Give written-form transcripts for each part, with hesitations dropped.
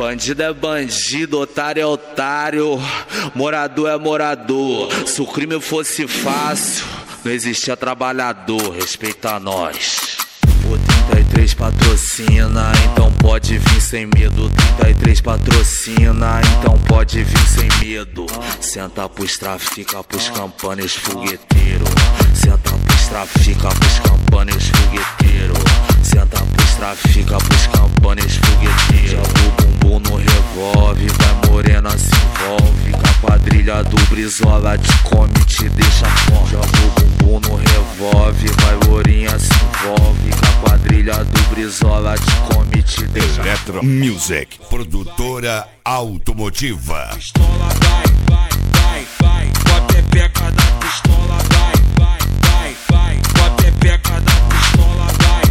Bandido é bandido, otário é otário, morador é morador. Se o crime fosse fácil, não existia trabalhador. Respeita nós. O 33 patrocina, então pode vir sem medo. 33 patrocina, então pode vir sem medo. Senta pros trafica, pros campanhas fogueteiro. Senta pros trafica, pros campanhas fogueteiro. Senta pros trafica, pros campanhas fogueteiro. Joga o bumbum no revólver, vai morena se envolve. Com a quadrilha do Brizola te come, te deixa forte. Joga o bumbum no revólver, vai lourinha se envolve. Com a quadrilha do Brizola te come, te deixa Eletro Music, produtora automotiva. Pistola vai, com a pepeca da pistola vai, com a pepeca da pistola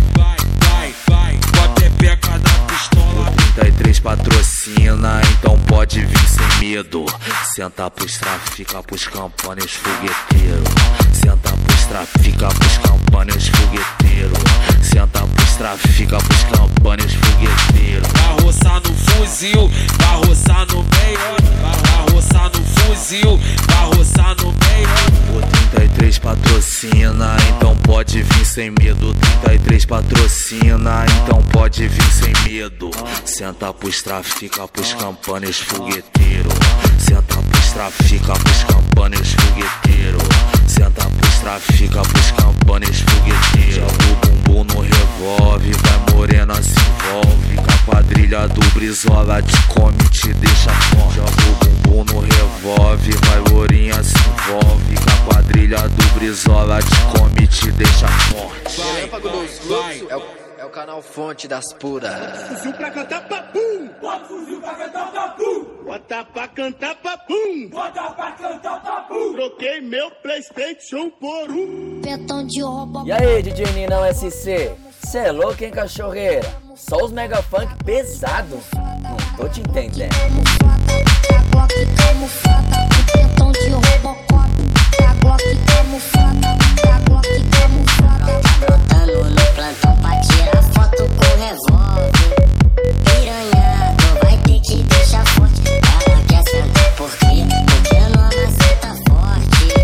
vai, com a pepeca da pistola. O 33 patrocina, então pode vir sem medo. Senta pros trafica, pros campanhas fogueteiro. Senta pros trafica, pros campanhas fogueteiro. Senta pros trafica, pros campanhas fogueteiro. Vai roçar no fuzil, vai roçar no meio. Vai roçar no fuzil, vai roçar no meio. O 33 patrocina, então pode vir sem medo. 33 patrocina, então pode vir sem medo. Senta pros trafica, pros campanhas fogueteiro. Senta pros trafica, pros campanhas fogueteiro. Senta pros trafica, pros campanhas fogueteiro. Joga o bumbum no revólver, vai morena se envolve. Com a quadrilha do Brizola te come, te deixa forte. Joga o bumbum no revólver, vai lourinha se envolve. Com a quadrilha do Brizola te come, te deixa forte. Relâmpago dos fluxos é o canal fonte das puras. Fuzil pra cantar papum, bota fuzil pra cantar papum, bota pra cantar papum, bota pra cantar papum. Troquei meu PlayStation por Petão de roupa. E aí, DJ Ninão SC? Cê é louco, hein, cachorreira? Só os mega funk pesado? Não tô te entendendo. A Glock camuflada, o petão de Robocop. A Glock camuflada, a Glock camuflada. Tá brotando no plantão pra tirar foto com revólver. Piranhado, vai ter que deixar forte. Ela quer sentar por quê? Porque não maceta forte.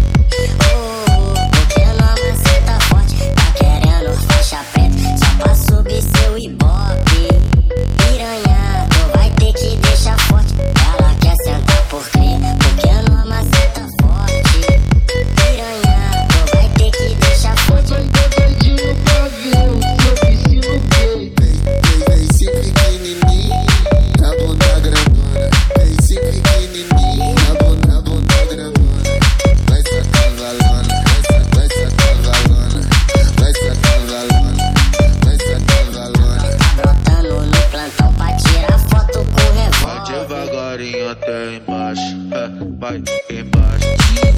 Porque não maceta forte. Tá querendo faixa preta só pra subir seu ibope. Piranhado, vai ter que deixar forte. Ela quer sentar por quê? Porque não maceta forte. Piranhado, vai ter que deixar forte. dedinho pra ver o que eu preciso ter. Esse pequenininho, na bunda grandona. Esse pequenininho, na bunda grandona. Vai sacar valona, vai sacar valona, vai sacar valona, vai sacar valona. Tá brotando no plantão pra tirar foto com Vai revólver. devagarinho até embaixo, vai embaixo.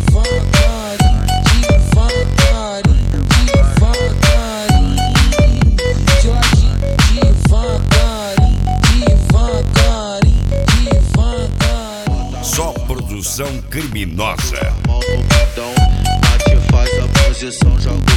Só produção criminosa. Mão no botão, bate, faz a posição, joga